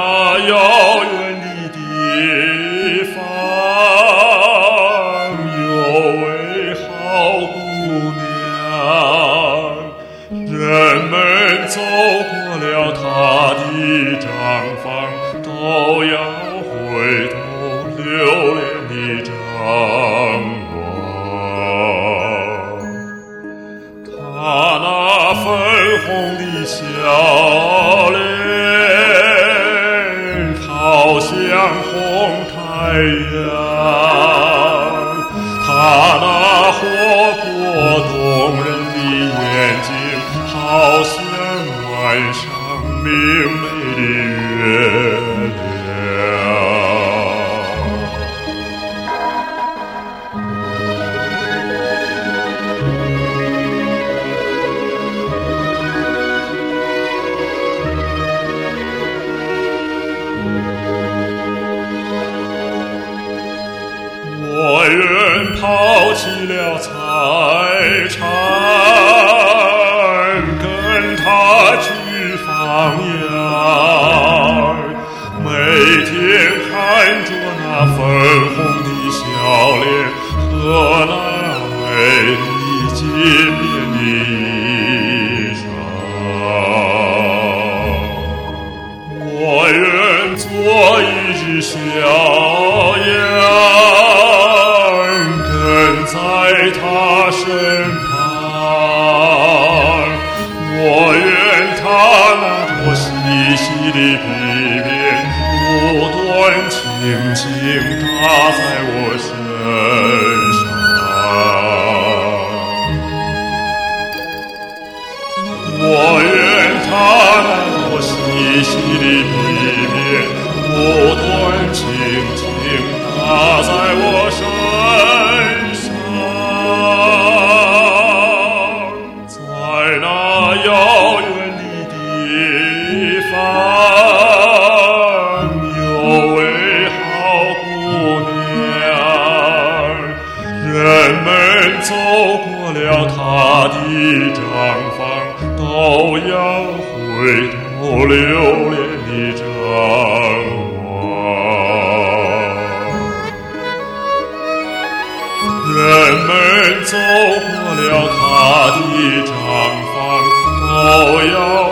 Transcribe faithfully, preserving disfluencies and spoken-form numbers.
遥远的地方，有位好姑娘，人们走过了她的毡房，都要回头留恋地张望。她那粉红的笑脸，好像红太阳，她那活泼动人的眼睛，好像晚上明媚的月亮。我愿抛弃了财产，跟他去放羊，每天看着那粉红的笑脸和那美丽洁面的衣裳。我愿做一只小羊，在他身旁，我愿他那朵细细的皮鞭不断轻轻打在我身上。我愿他那朵细细的皮鞭不断轻轻打在我身上。在那遥远的地方，有位好姑娘，人们走过了她的毡房，都要回头留恋地张望。人们走过了他的毡房，都要